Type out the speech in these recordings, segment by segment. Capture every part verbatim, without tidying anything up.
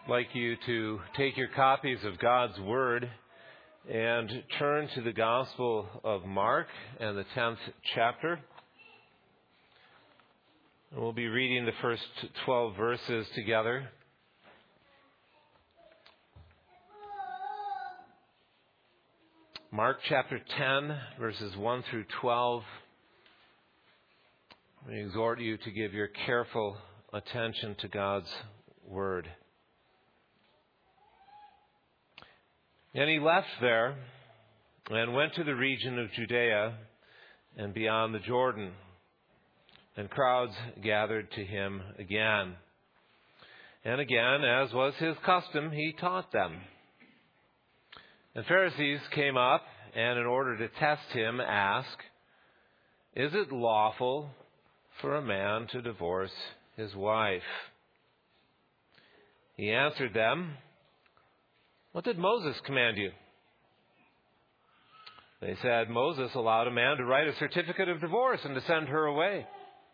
I'd like you to take your copies of God's Word and turn to the Gospel of Mark and the tenth chapter. And we'll be reading the first twelve verses together. Mark chapter ten, verses one through twelve. I exhort you to give your careful attention to God's Word. And he left there and went to the region of Judea and beyond the Jordan, and crowds gathered to him again. And again, as was his custom, he taught them. And Pharisees came up, and in order to test him, asked, "Is it lawful for a man to divorce his wife?" He answered them, "What did Moses command you?" They said, "Moses allowed a man to write a certificate of divorce and to send her away."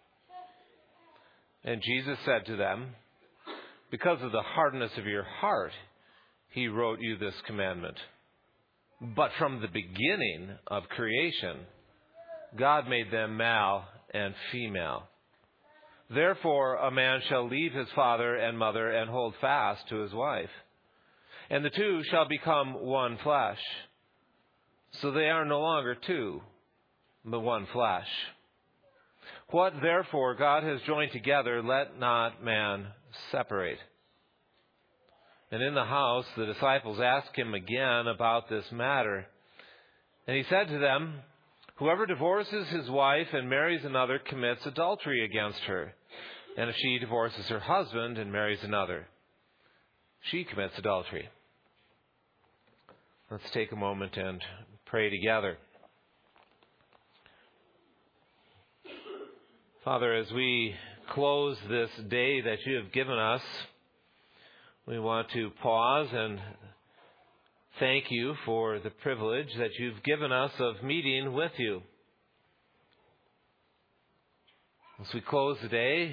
And Jesus said to them, "Because of the hardness of your heart, he wrote you this commandment. But from the beginning of creation, God made them male and female. Therefore, a man shall leave his father and mother and hold fast to his wife, and the two shall become one flesh. So they are no longer two, but one flesh. What therefore God has joined together, let not man separate." And in the house the disciples asked him again about this matter. And he said to them, "Whoever divorces his wife and marries another commits adultery against her. And if she divorces her husband and marries another, she commits adultery." Let's take a moment and pray together. Father, as we close this day that you have given us, we want to pause and thank you for the privilege that you've given us of meeting with you. As we close the day,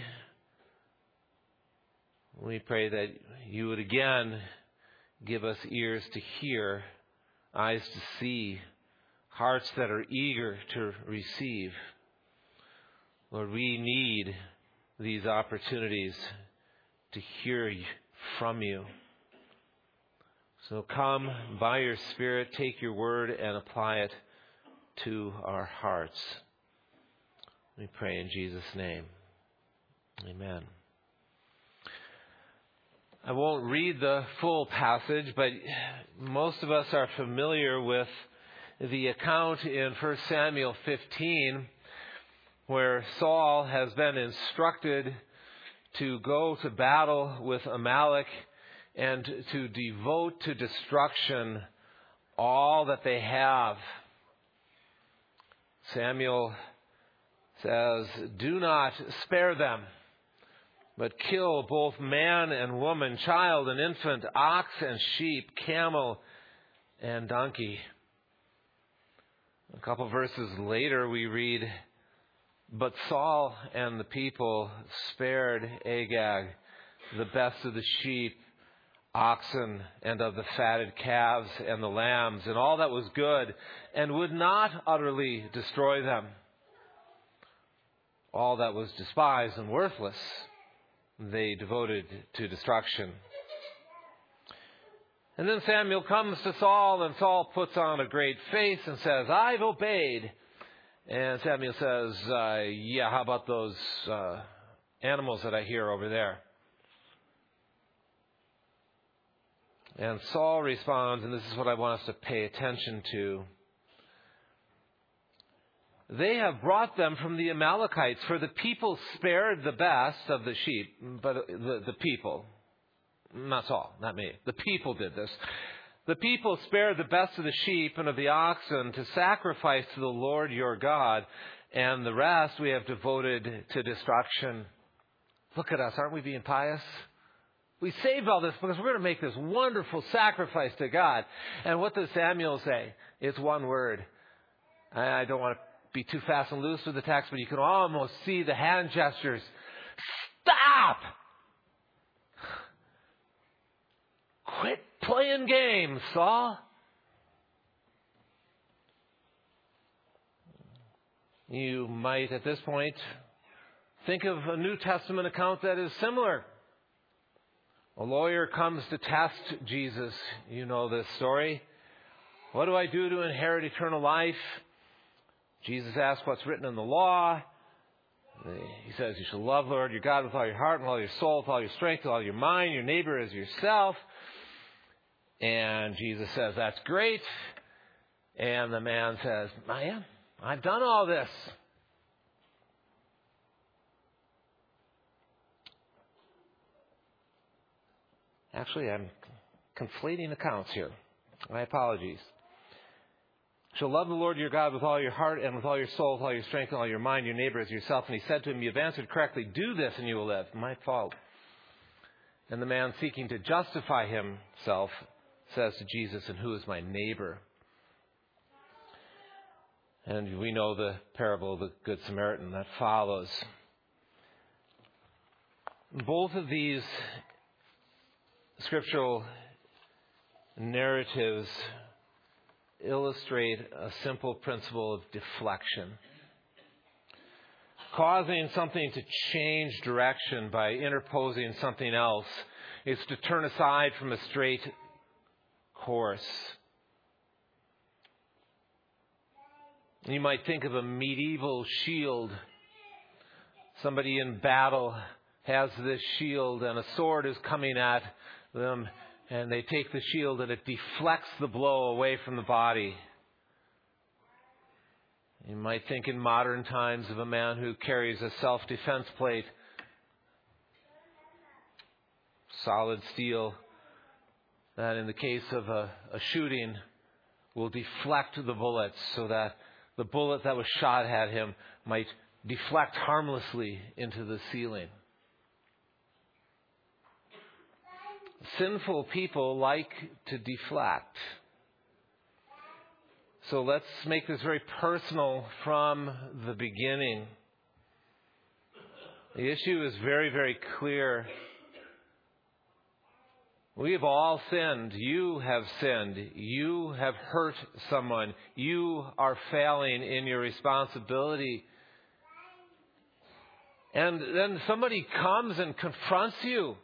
we pray that you would again give us ears to hear, eyes to see, hearts that are eager to receive. Lord, we need these opportunities to hear from you. So come by your Spirit, take your word and apply it to our hearts. We pray in Jesus' name. Amen. I won't read the full passage, but most of us are familiar with the account in First Samuel fifteen, where Saul has been instructed to go to battle with Amalek and to devote to destruction all that they have. Samuel says, "Do not spare them, but kill both man and woman, child and infant, ox and sheep, camel and donkey." A couple verses later we read, "But Saul and the people spared Agag, the best of the sheep, oxen, and of the fatted calves and the lambs, and all that was good, and would not utterly destroy them. All that was despised and worthless they devoted to destruction." And then Samuel comes to Saul, and Saul puts on a great face and says, "I've obeyed." And Samuel says, uh, yeah, how about those uh, animals that I hear over there? And Saul responds, and this is what I want us to pay attention to. "They have brought them from the Amalekites, for the people spared the best of the sheep." But the, the people, not Saul, not me. The people did this. "The people spared the best of the sheep and of the oxen to sacrifice to the Lord your God, and the rest we have devoted to destruction." Look at us, aren't we being pious? We saved all this because we're going to make this wonderful sacrifice to God. And what does Samuel say? It's one word. I don't want to be too fast and loose with the text, but you can almost see the hand gestures. Stop! Quit playing games, Saul. You might, at this point, think of a New Testament account that is similar. A lawyer comes to test Jesus. You know this story. What do I do to inherit eternal life? Jesus asks what's written in the law. He says you shall love the Lord your God with all your heart, with all your soul, with all your strength, with all your mind, your neighbor as yourself. And Jesus says, that's great. And the man says, man, I've done all this. Actually, I'm conflating accounts here. My apologies. You shall love the Lord your God with all your heart and with all your soul, with all your strength, and all your mind, your neighbor as yourself. And he said to him, you've answered correctly. Do this and you will live. My fault. And the man, seeking to justify himself, says to Jesus, and who is my neighbor? And we know the parable of the Good Samaritan that follows. Both of these scriptural narratives illustrate a simple principle of deflection. Causing something to change direction by interposing something else is to turn aside from a straight course. You might think of a medieval shield. Somebody in battle has this shield and a sword is coming at them, and they take the shield and it deflects the blow away from the body. You might think in modern times of a man who carries a self-defense plate, solid steel, that in the case of a, a shooting will deflect the bullets so that the bullet that was shot at him might deflect harmlessly into the ceiling. Sinful people like to deflect. So let's make this very personal from the beginning. The issue is very, very clear. We have all sinned. You have sinned. You have hurt someone. You are failing in your responsibility. And then somebody comes and confronts you.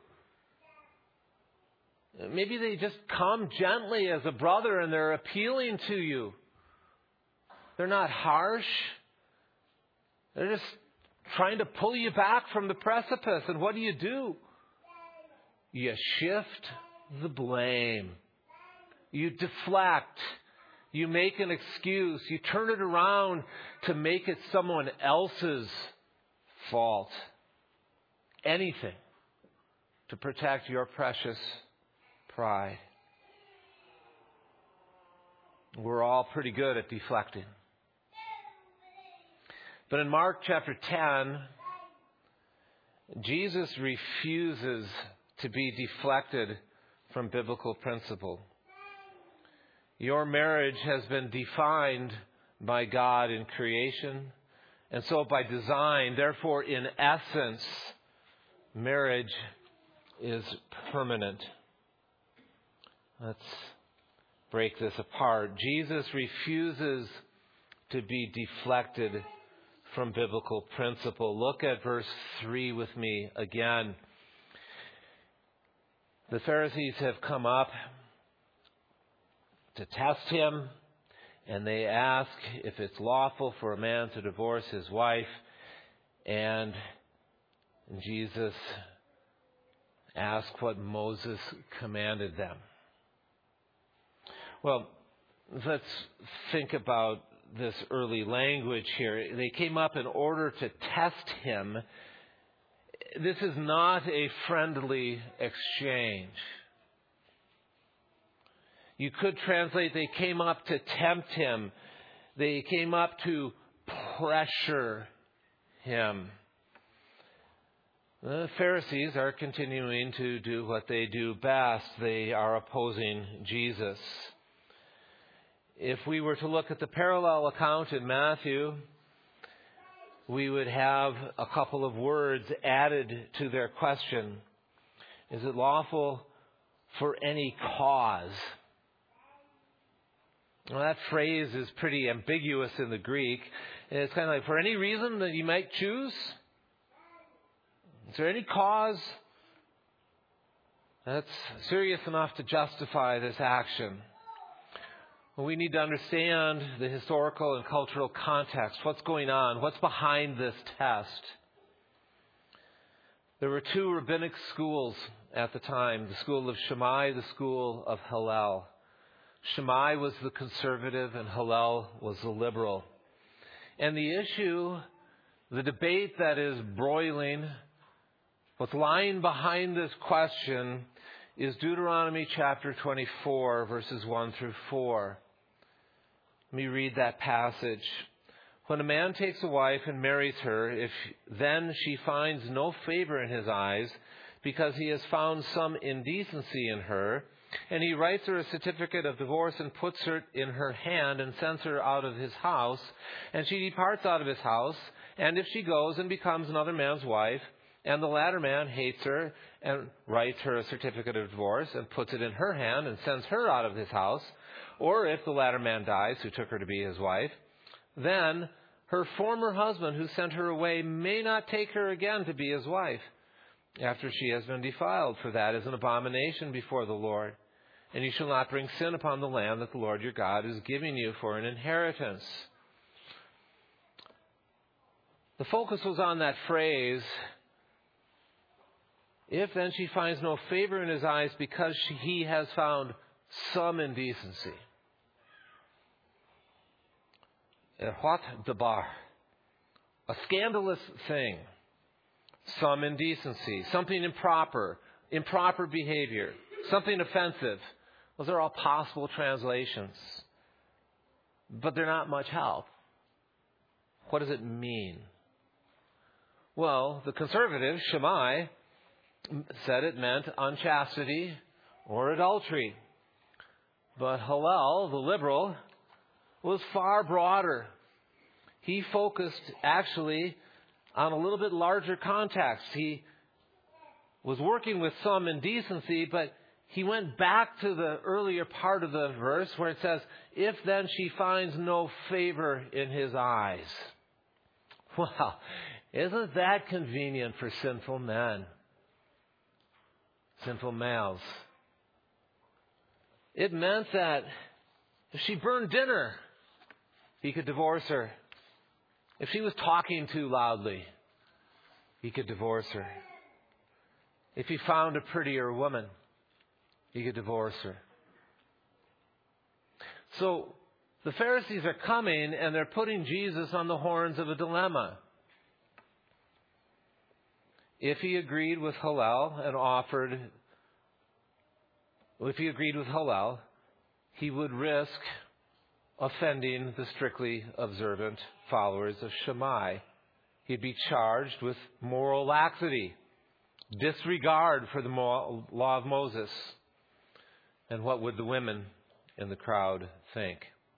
Maybe they just come gently as a brother and they're appealing to you. They're not harsh. They're just trying to pull you back from the precipice. And what do you do? You shift the blame. You deflect. You make an excuse. You turn it around to make it someone else's fault. Anything to protect your precious pride. We're all pretty good at deflecting. But in Mark chapter ten, Jesus refuses to be deflected from biblical principle. Your marriage has been defined by God in creation, and so by design. Therefore, in essence, marriage is permanent. Let's break this apart. Jesus refuses to be deflected from biblical principle. Look at verse three with me again. The Pharisees have come up to test him, and they ask if it's lawful for a man to divorce his wife. And Jesus asked what Moses commanded them. Well, let's think about this early language here. They came up in order to test him. This is not a friendly exchange. You could translate, they came up to tempt him. They came up to pressure him. The Pharisees are continuing to do what they do best. They are opposing Jesus. If we were to look at the parallel account in Matthew, we would have a couple of words added to their question. Is it lawful for any cause. Well, that phrase is pretty ambiguous in the Greek. It's kind of like, for any reason that you might choose? Is there any cause that's serious enough to justify this action? Well, we need to understand the historical and cultural context. What's going on? What's behind this test? There were two rabbinic schools at the time, the school of Shammai, the school of Hillel. Shammai was the conservative and Hillel was the liberal. And the issue, the debate that is broiling, what's lying behind this question is Deuteronomy chapter twenty-four, verses one through four. Let me read that passage. When a man takes a wife and marries her, if then she finds no favor in his eyes, because he has found some indecency in her, and he writes her a certificate of divorce and puts her in her hand and sends her out of his house, and she departs out of his house, and if she goes and becomes another man's wife, and the latter man hates her and writes her a certificate of divorce and puts it in her hand and sends her out of his house, or if the latter man dies who took her to be his wife, then her former husband who sent her away may not take her again to be his wife after she has been defiled, for that is an abomination before the Lord. And you shall not bring sin upon the land that the Lord your God is giving you for an inheritance. The focus was on that phrase, if then she finds no favor in his eyes because she, he has found some indecency. What dabar? A scandalous thing. Some indecency. Something improper. Improper behavior. Something offensive. Those are all possible translations. But they're not much help. What does it mean? Well, the conservative, Shammai, said it meant unchastity or adultery. But Hillel, the liberal, was far broader. He focused actually on a little bit larger context. He was working with some indecency, but he went back to the earlier part of the verse where it says, if then she finds no favor in his eyes. Well, isn't that convenient for sinful men? Sinful males. It meant that if she burned dinner, he could divorce her. If she was talking too loudly, he could divorce her. If he found a prettier woman, he could divorce her. So the Pharisees are coming and they're putting Jesus on the horns of a dilemma. If he agreed with Hillel and offered, if he agreed with Hillel, he would risk offending the strictly observant followers of Shammai. He'd be charged with moral laxity, disregard for the law of Moses. And what would the women in the crowd think?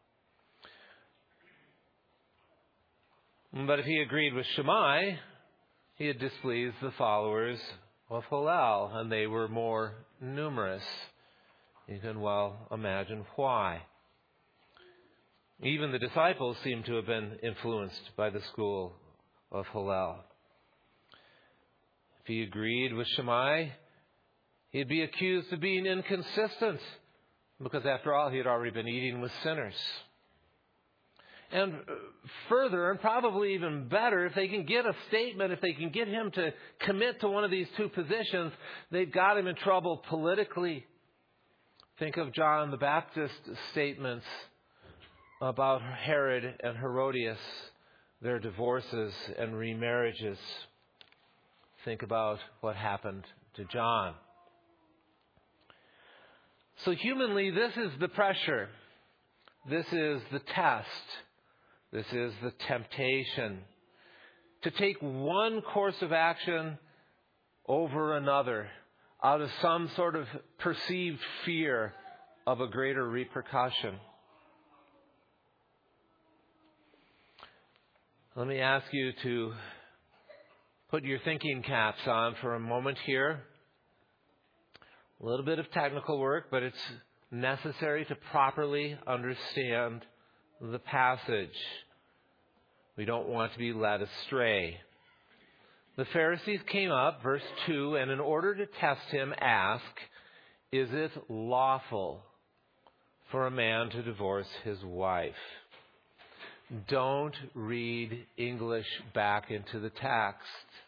But if he agreed with Shammai, he had displeased the followers of Hillel, and they were more numerous. You can well imagine why. Even the disciples seem to have been influenced by the school of Hillel. If he agreed with Shammai, he'd be accused of being inconsistent, because after all, he had already been eating with sinners. And further, and probably even better, if they can get a statement, if they can get him to commit to one of these two positions, they've got him in trouble politically. Think of John the Baptist's statements about Herod and Herodias, their divorces and remarriages. Think about what happened to John. So humanly, this is the pressure. This is the test. This is the temptation. To take one course of action over another out of some sort of perceived fear of a greater repercussion. Let me ask you to put your thinking caps on for a moment here. A little bit of technical work, but it's necessary to properly understand the passage. We don't want to be led astray. The Pharisees came up, verse two, and in order to test him, ask, is it lawful for a man to divorce his wife? Don't read English back into the text.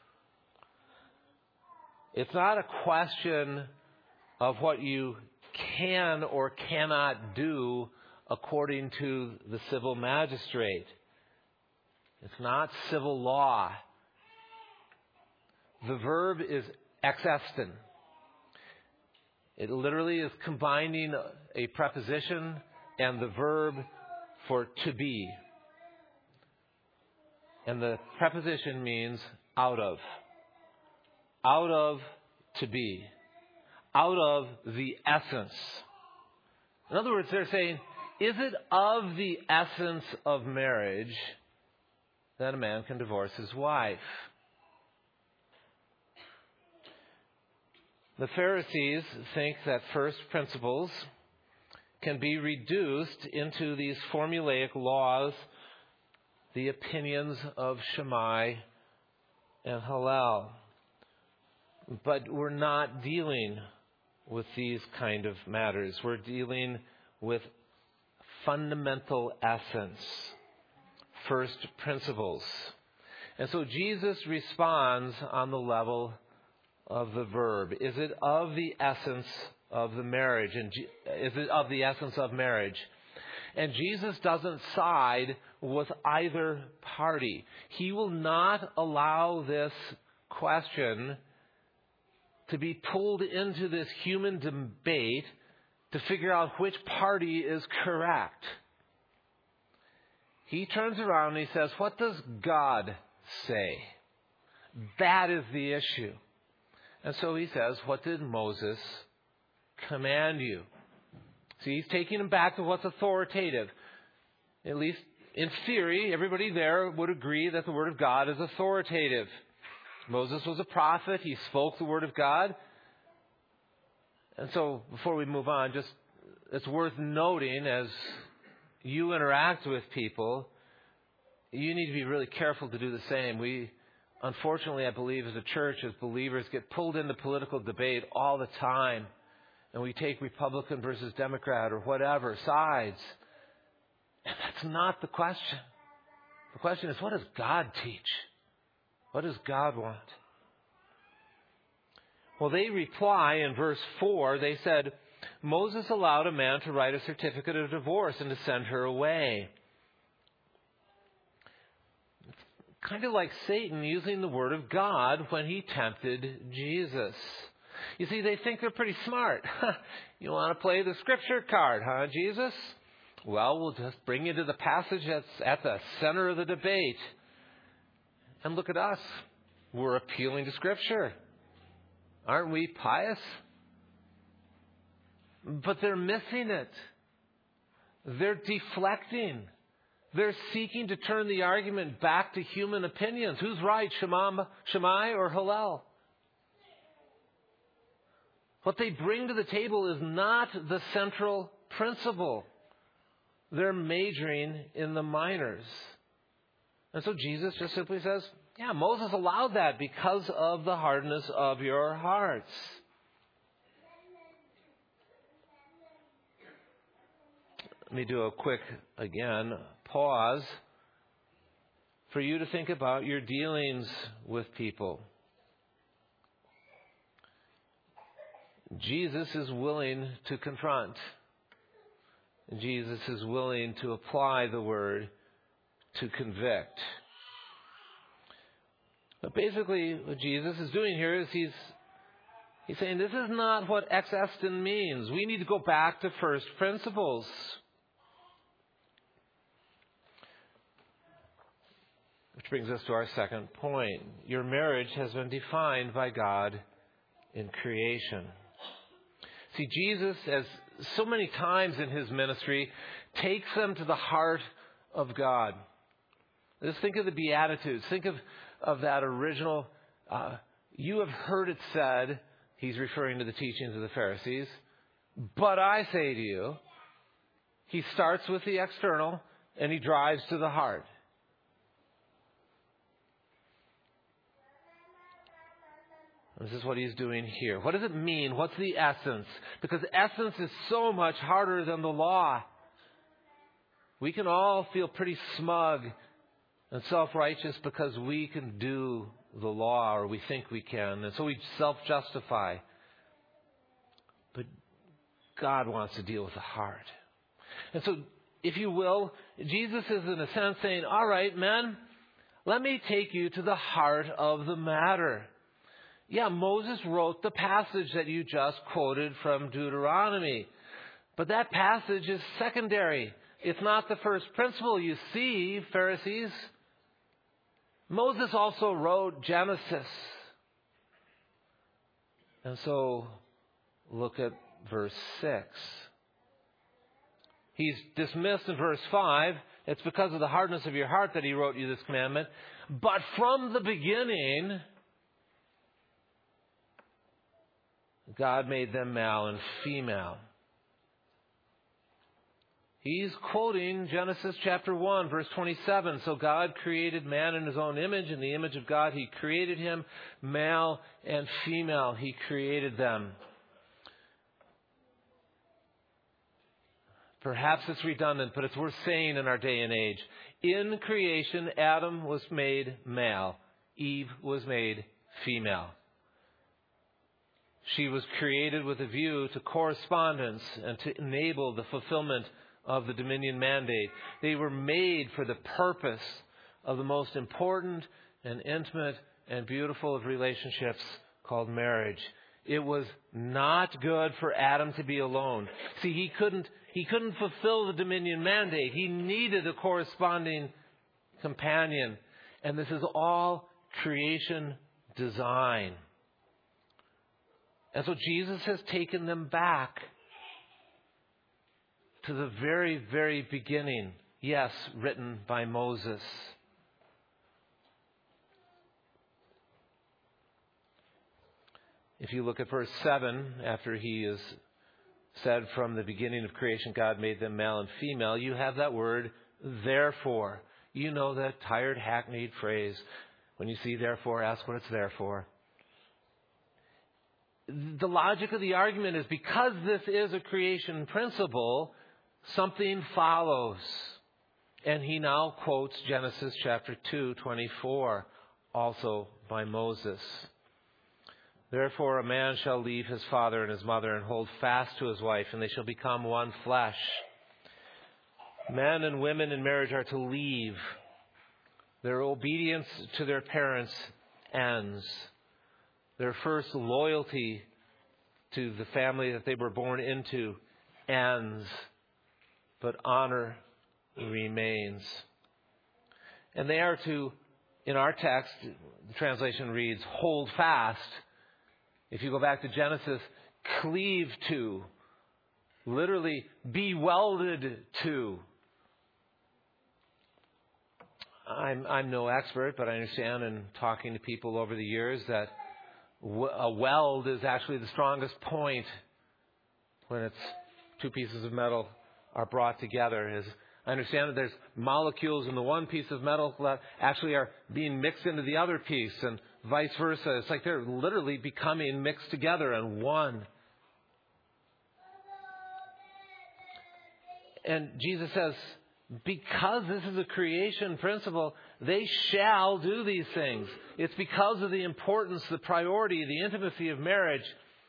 It's not a question of what you can or cannot do according to the civil magistrate. It's not civil law. The verb is exestin. It literally is combining a preposition and the verb for to be. And the preposition means out of. Out of to be. Out of the essence. In other words, they're saying, is it of the essence of marriage that a man can divorce his wife? The Pharisees think that first principles can be reduced into these formulaic laws, the opinions of Shammai and Hillel. But we're not dealing with these kind of matters. We're dealing with fundamental essence, first principles. And so Jesus responds on the level of the verb. Is it of the essence of the marriage? And is it of the essence of marriage? And Jesus doesn't side with either party. He will not allow this question to be pulled into this human debate to figure out which party is correct. He turns around and he says, what does God say? That is the issue. And so he says, what did Moses command you? See, he's taking him back to what's authoritative. At least in theory, everybody there would agree that the Word of God is authoritative. Moses was a prophet. He spoke the Word of God. And so before we move on, just it's worth noting as you interact with people, you need to be really careful to do the same. We, unfortunately, I believe as a church, as believers, get pulled into political debate all the time. And we take Republican versus Democrat or whatever sides. And that's not the question. The question is, what does God teach? What does God want? Well, they reply in verse four, they said, Moses allowed a man to write a certificate of divorce and to send her away. It's kind of like Satan using the Word of God when he tempted Jesus. You see, they think they're pretty smart. You want to play the Scripture card, huh, Jesus? Well, we'll just bring you to the passage that's at the center of the debate. And look at us. We're appealing to Scripture. Aren't we pious? But they're missing it. They're deflecting. They're seeking to turn the argument back to human opinions. Who's right, Shammai or Hillel? What they bring to the table is not the central principle. They're majoring in the minors. And so Jesus just simply says, yeah, Moses allowed that because of the hardness of your hearts. Let me do a quick, again, pause for you to think about your dealings with people. Jesus is willing to confront. Jesus is willing to apply the word to convict. But basically what Jesus is doing here is he's he's saying this is not what ex estin means. We need to go back to first principles. Which brings us to our second point. Your marriage has been defined by God in creation. See, Jesus, as so many times in his ministry, takes them to the heart of God. Just think of the Beatitudes. Think of, of that original, uh, you have heard it said He's referring to the teachings of the Pharisees. But I say to you, he starts with the external and he drives to the heart. This is what he's doing here. What does it mean? What's the essence? Because essence is so much harder than the law. We can all feel pretty smug and self-righteous because we can do the law, or we think we can, and so we self-justify. But God wants to deal with the heart. And so, if you will, Jesus is in a sense saying, all right, men, let me take you to the heart of the matter. Yeah, Moses wrote the passage that you just quoted from Deuteronomy. But that passage is secondary. It's not the first principle. You see, Pharisees, Moses also wrote Genesis. And so, look at verse six. He's dismissed in verse five. It's because of the hardness of your heart that he wrote you this commandment. But from the beginning, God made them male and female. He's quoting Genesis chapter one, verse twenty-seven. So God created man in his own image. In the image of God, he created him. Male and female, he created them. Perhaps it's redundant, but it's worth saying in our day and age. In creation, Adam was made male. Eve was made female. She was created with a view to correspondence and to enable the fulfillment of the dominion mandate. They were made for the purpose of the most important and intimate and beautiful of relationships called marriage. It was not good for Adam to be alone. See, he couldn't, he couldn't fulfill the dominion mandate. He needed a corresponding companion. And this is all creation design. And so Jesus has taken them back to the very, very beginning. Yes, written by Moses. If you look at verse seven, after he is said from the beginning of creation, God made them male and female, you have that word, therefore. You know that tired, hackneyed phrase. When you see therefore, ask what it's there for. The logic of the argument is because this is a creation principle, something follows. And he now quotes Genesis chapter two, twenty-four, also by Moses. Therefore a man shall leave his father and his mother and hold fast to his wife, and they shall become one flesh. Men and women in marriage are to leave. Their obedience to their parents ends. Their first loyalty to the family that they were born into ends. But honor remains. And they are to, in our text, the translation reads, hold fast. If you go back to Genesis, cleave to. Literally, be welded to. I'm, I'm no expert, but I understand in talking to people over the years that a weld is actually the strongest point when it's two pieces of metal are brought together. Is I understand that there's molecules in the one piece of metal that actually are being mixed into the other piece and vice versa. It's like they're literally becoming mixed together in one. And Jesus says, because this is a creation principle, they shall do these things. It's because of the importance, the priority, the intimacy of marriage.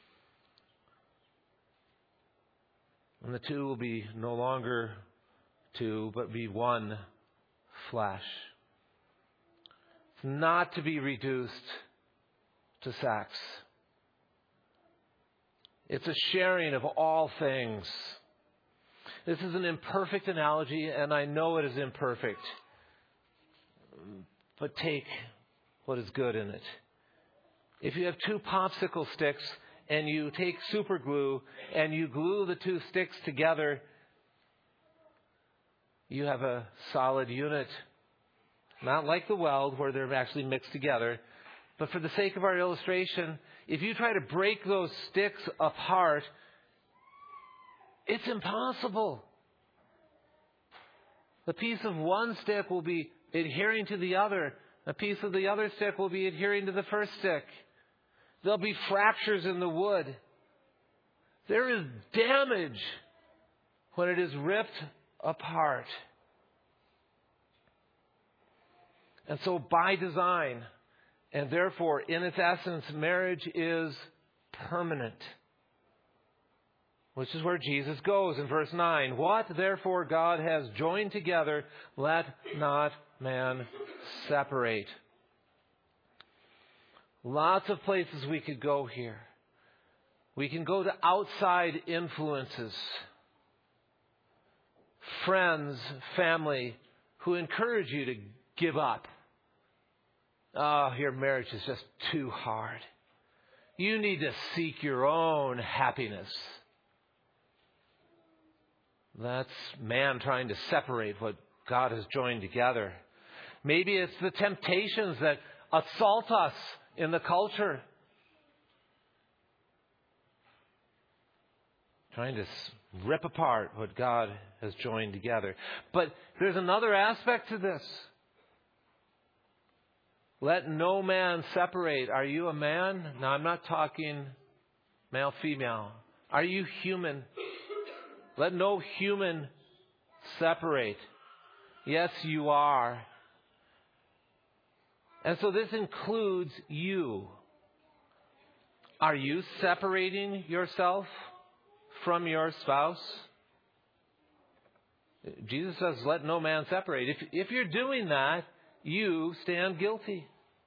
And the two will be no longer two, but be one flesh. It's not to be reduced to sex. It's a sharing of all things. This is an imperfect analogy, and I know it is imperfect. But take what is good in it. If you have two popsicle sticks and you take super glue and you glue the two sticks together, you have a solid unit. Not like the weld where they're actually mixed together. But for the sake of our illustration, if you try to break those sticks apart, it's impossible. The piece of one stick will be adhering to the other. A piece of the other stick will be adhering to the first stick. There'll be fractures in the wood. There is damage when it is ripped apart. And so by design, and therefore in its essence, marriage is permanent. Which is where Jesus goes in verse nine. What therefore God has joined together, let not man separate. Lots of places we could go here. We can go to outside influences. Friends, family, who encourage you to give up. Oh, your marriage is just too hard. You need to seek your own happiness. That's man trying to separate what God has joined together. Maybe it's the temptations that assault us in the culture. Trying to rip apart what God has joined together. But there's another aspect to this. Let no man separate. Are you a man? Now, I'm not talking male, female. Are you human? Let no human separate. Yes, you are. And so this includes you. Are you separating yourself from your spouse? Jesus says, let no man separate. If, if you're doing that, you stand guilty.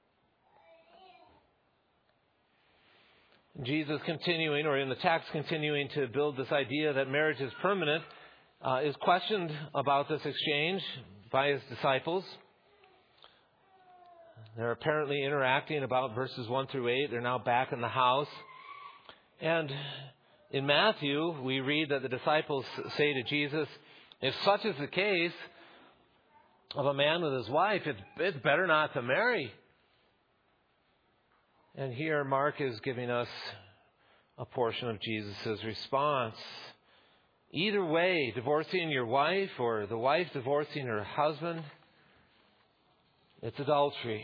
Jesus continuing, or in the text continuing to build this idea that marriage is permanent, uh, is questioned about this exchange by his disciples. They're apparently interacting about verses one through eight. They're now back in the house. And in Matthew, we read that the disciples say to Jesus, if such is the case of a man with his wife, it's, it's better not to marry. And here Mark is giving us a portion of Jesus' response. Either way, divorcing your wife or the wife divorcing her husband, it's adultery.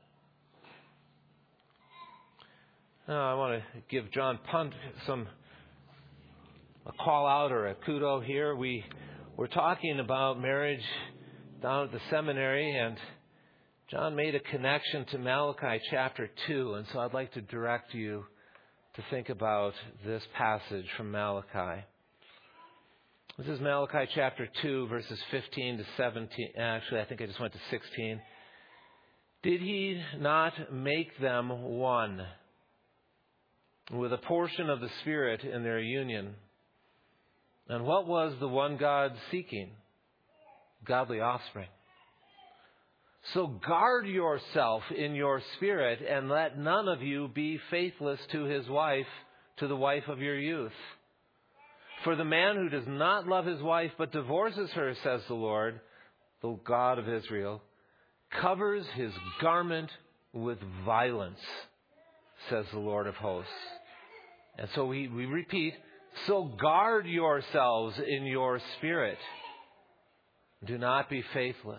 Now, I want to give John Punt some a call out or a kudo here. We were talking about marriage down at the seminary, and John made a connection to Malachi chapter two, and so I'd like to direct you to think about this passage from Malachi. This is Malachi chapter two, verses fifteen to seventeen. Actually, I think I just went to sixteen. Did he not make them one with a portion of the Spirit in their union? And what was the one God seeking? Godly offspring. So guard yourself in your spirit, and let none of you be faithless to his wife, to the wife of your youth. For the man who does not love his wife but divorces her, says the Lord, the God of Israel, covers his garment with violence, says the Lord of hosts. And so we, we repeat, so guard yourselves in your spirit. Do not be faithless.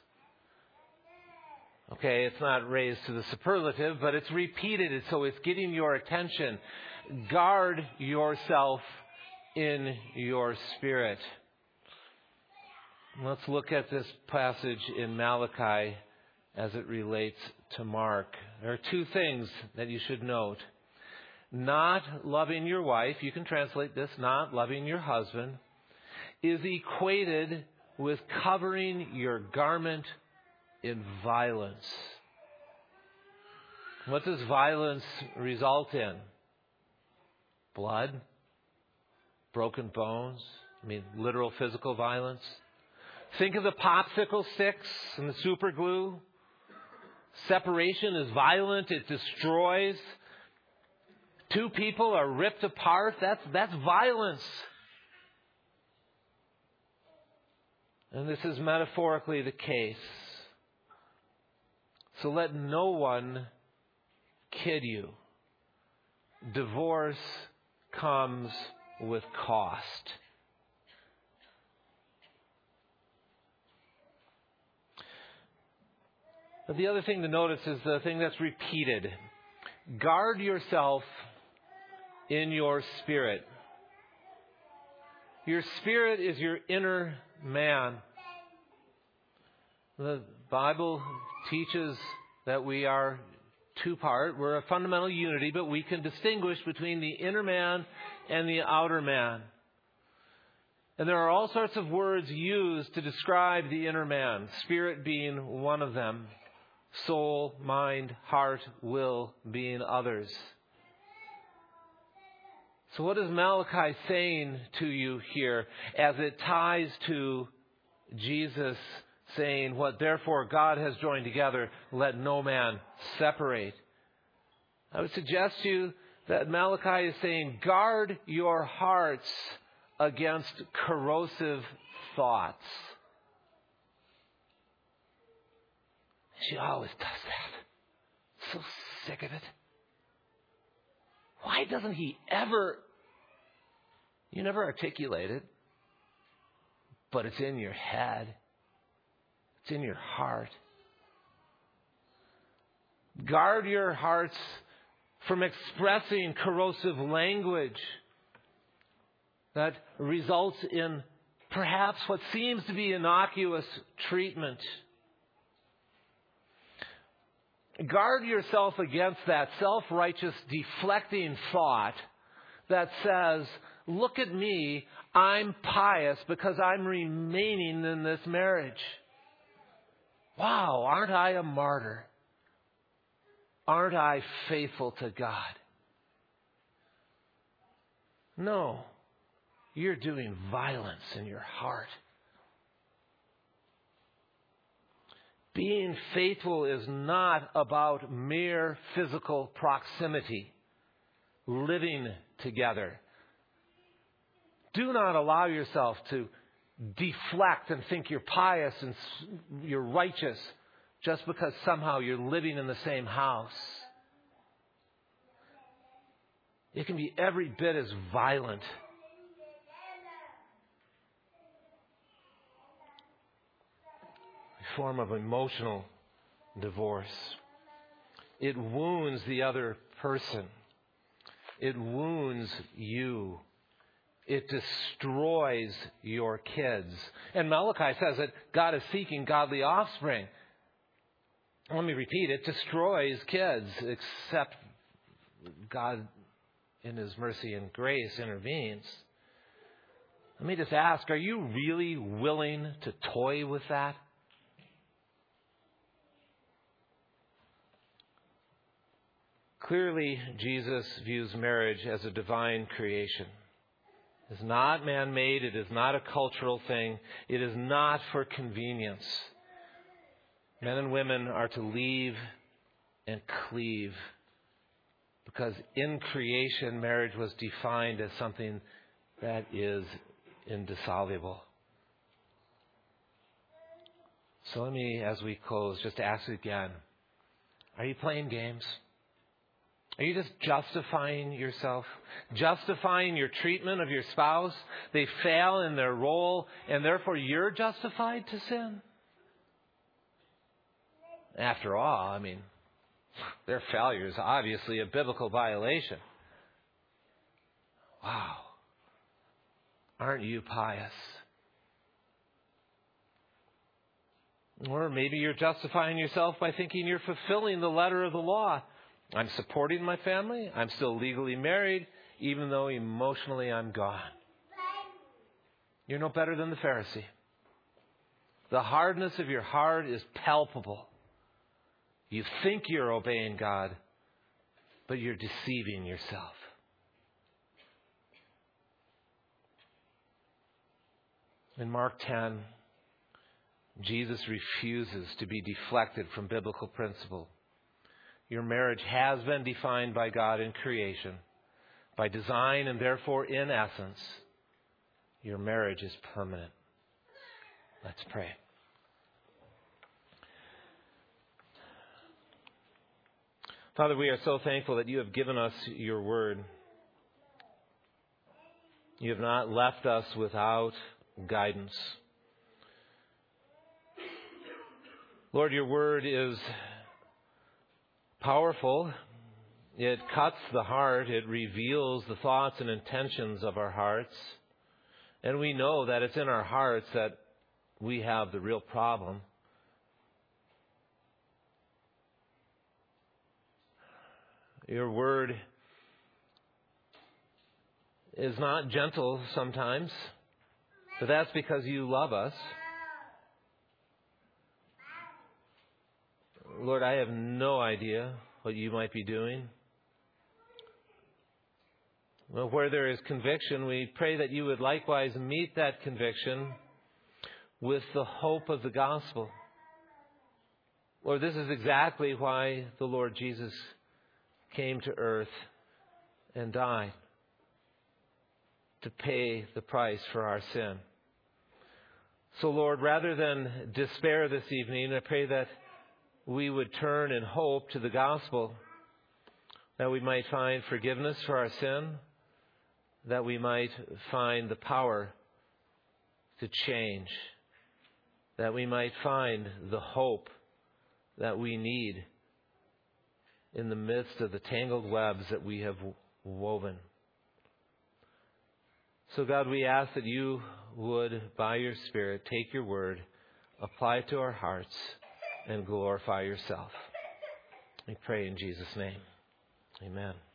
Okay, it's not raised to the superlative, but it's repeated, so it's getting your attention. Guard yourself in your spirit. Let's look at this passage in Malachi as it relates to Mark. There are two things that you should note. Not loving your wife, you can translate this, not loving your husband, is equated with covering your garment in violence. What does violence result in? Blood? Broken bones? I mean, literal physical violence? Think of the popsicle sticks and the super glue. Separation is violent. It destroys. Two people are ripped apart. That's, that's violence. And this is metaphorically the case. So let no one kid you. Divorce comes with cost. But the other thing to notice is the thing that's repeated. Guard yourself in your spirit. Your spirit is your inner man. The Bible teaches that we are two-part. We're a fundamental unity, but we can distinguish between the inner man and the outer man. And there are all sorts of words used to describe the inner man, spirit being one of them, soul, mind, heart, will being others. So what is Malachi saying to you here as it ties to Jesus saying, what therefore God has joined together, let no man separate? I would suggest to you that Malachi is saying, guard your hearts against corrosive thoughts. She always does that. So sick of it. Why doesn't he ever... You never articulate it, but it's in your head. It's in your heart. Guard your hearts from expressing corrosive language that results in perhaps what seems to be innocuous treatment. Guard yourself against that self-righteous, deflecting thought that says, look at me, I'm pious because I'm remaining in this marriage. Wow, aren't I a martyr? Aren't I faithful to God? No, you're doing violence in your heart. Being faithful is not about mere physical proximity, living together. Do not allow yourself to deflect and think you're pious and you're righteous just because somehow you're living in the same house. It can be every bit as violent. A form of emotional divorce. It wounds the other person. It wounds you. It destroys your kids. And Malachi says that God is seeking godly offspring. Let me repeat, it destroys kids, except God in His mercy and grace intervenes. Let me just ask, are you really willing to toy with that? Clearly, Jesus views marriage as a divine creation. It is not man-made. It is not a cultural thing. It is not for convenience. Men and women are to leave and cleave because in creation, marriage was defined as something that is indissoluble. So let me, as we close, just ask again, are you playing games? Are you just justifying yourself? Justifying your treatment of your spouse? They fail in their role, and therefore you're justified to sin? After all, I mean, their failure is obviously a biblical violation. Wow. Aren't you pious? Or maybe you're justifying yourself by thinking you're fulfilling the letter of the law. I'm supporting my family. I'm still legally married, even though emotionally I'm gone. You're no better than the Pharisee. The hardness of your heart is palpable. You think you're obeying God, but you're deceiving yourself. In Mark ten, Jesus refuses to be deflected from biblical principle. Your marriage has been defined by God in creation, by design, and therefore, in essence, your marriage is permanent. Let's pray. Father, we are so thankful that you have given us your word. You have not left us without guidance. Lord, your word is powerful. It cuts the heart. It reveals the thoughts and intentions of our hearts. And we know that it's in our hearts that we have the real problem. Your word is not gentle sometimes, but that's because you love us. Lord, I have no idea what you might be doing. Well, where there is conviction, we pray that you would likewise meet that conviction with the hope of the gospel. Lord, this is exactly why the Lord Jesus came to earth and died, to pay the price for our sin. So, Lord, rather than despair this evening, I pray that we would turn in hope to the gospel, that we might find forgiveness for our sin, that we might find the power to change, that we might find the hope that we need in the midst of the tangled webs that we have woven. So, God, we ask that you would, by your Spirit, take your word, apply it to our hearts, and glorify yourself. We pray in Jesus' name. Amen.